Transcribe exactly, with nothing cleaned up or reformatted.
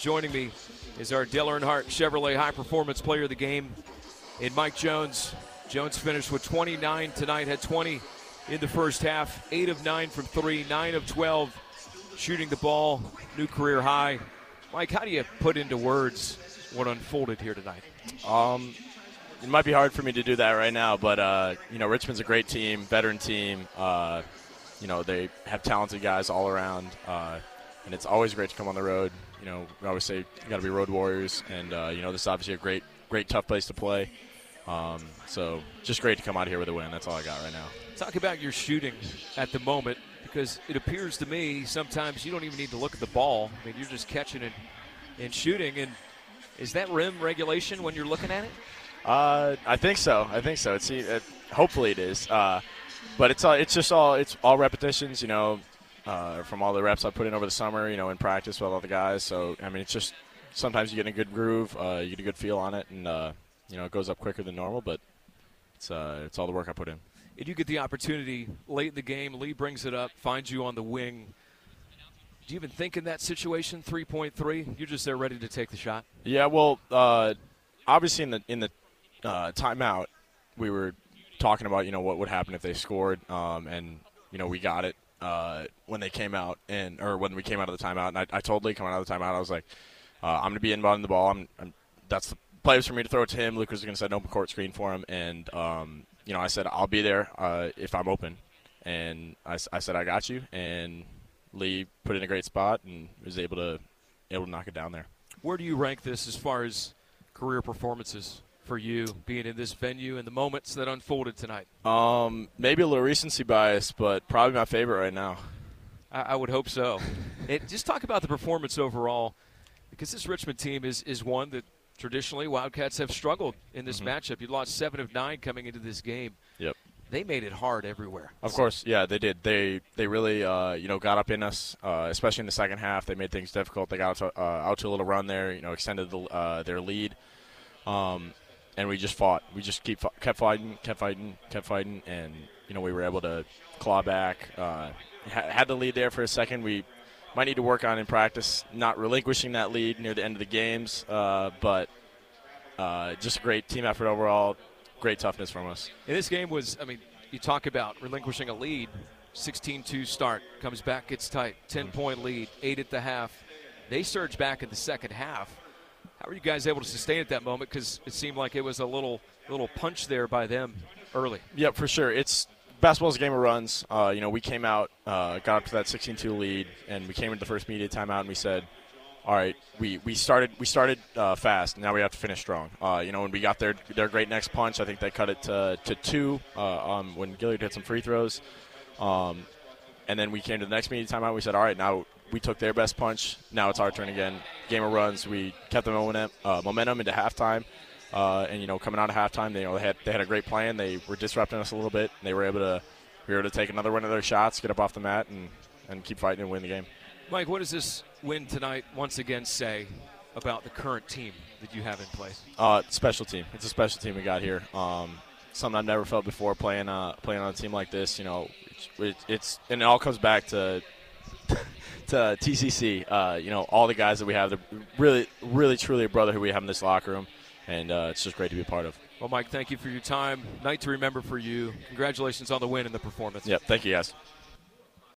Joining me is our Dale Earnhardt Chevrolet High Performance Player of the Game in Mike Jones. Jones finished with twenty-nine tonight, had twenty in the first half, eight of nine from three, nine of twelve shooting the ball, new career high. Mike, how do you put into words what unfolded here tonight? Um, it might be hard for me to do that right now, but, uh, you know, Richmond's a great team, veteran team. Uh, you know, they have talented guys all around, uh, and it's always great to come on the road. You know, we always say you got to be road warriors, and, uh, you know, this is obviously a great, great, tough place to play. Um, so just great to come out here with a win. That's all I got right now. Talk about your shooting at the moment, because it appears to me sometimes you don't even need to look at the ball. I mean, you're just catching it and shooting. And is that rim regulation when you're looking at it? Uh, I think so. I think so. It's it, hopefully it is. Uh, but it's all, it's just all it's all repetitions. You know, uh, from all the reps I put in over the summer. You know, in practice with all the guys. So I mean, it's just sometimes you get in a good groove, uh, you get a good feel on it, and uh, you know, it goes up quicker than normal. But it's uh, it's all the work I put in. And you get the opportunity late in the game. Lee brings it up, finds you on the wing. Do you even think in that situation, three point three? You're just there ready to take the shot? Yeah, well, uh, obviously in the in the uh, timeout, we were talking about, you know, what would happen if they scored, um, and, you know, we got it uh, when they came out, and or when we came out of the timeout. And I, I told Lee coming out of the timeout, I was like, uh, I'm going to be inbounding the ball. I'm, I'm that's the plays for me to throw it to him. Luke was going to set an open court screen for him, and um, you know, I said I'll be there uh, if I'm open, and I, I said I got you, and Lee put it in a great spot and was able to able to knock it down there. Where do you rank this as far as career performances for you, being in this venue and the moments that unfolded tonight? Um, maybe a little recency bias, but probably my favorite right now. I, I would hope so. It, just talk about the performance overall, because this Richmond team is, is one that traditionally Wildcats have struggled in this mm-hmm. matchup. You lost seven of nine coming into this game. Yep. They made it hard everywhere. Of course, yeah, they did. They they really, uh, you know, got up in us, uh, especially in the second half. They made things difficult. They got out to, uh, out to a little run there, you know, extended the, uh, their lead, um, and we just fought. We just keep kept fighting, kept fighting, kept fighting, and you know, we were able to claw back. Uh, had the lead there for a second. We might need to work on in practice not relinquishing that lead near the end of the games, uh, but uh, just a great team effort overall. Great toughness from us. And this game was, I mean, you talk about relinquishing a lead, sixteen two start, comes back, gets tight, ten-point lead, eight at the half. They surge back in the second half. How were you guys able to sustain at that moment? Because it seemed like it was a little little punch there by them early. Yeah, for sure. It's basketball's a game of runs. Uh, you know, we came out, uh, got up to that sixteen two lead, and we came into the first media timeout and we said, all right, we, we started we started uh, fast. Now we have to finish strong. Uh, you know, when we got their their great next punch, I think they cut it to to two uh, um, when Gilliard hit some free throws. Um, and then we came to the next media timeout. We said, all right, now we took their best punch. Now it's our turn again. Game of runs. We kept the momentum uh, momentum into halftime. Uh, and you know, coming out of halftime, they you know they had they had a great plan. They were disrupting us a little bit. They were able to we were able to take another one of their shots, get up off the mat, and and keep fighting and win the game. Mike, what does this win tonight once again say about the current team that you have in place? Uh, special team. It's a special team we got here. Um, something I've never felt before playing uh, playing on a team like this. You know, it's, it's and it all comes back to to T C C. Uh, you know, all the guys that we have. They're really, really, truly a brotherhood we have in this locker room, and uh, it's just great to be a part of. Well, Mike, thank you for your time. Night to remember for you. Congratulations on the win and the performance. Yep, thank you, guys.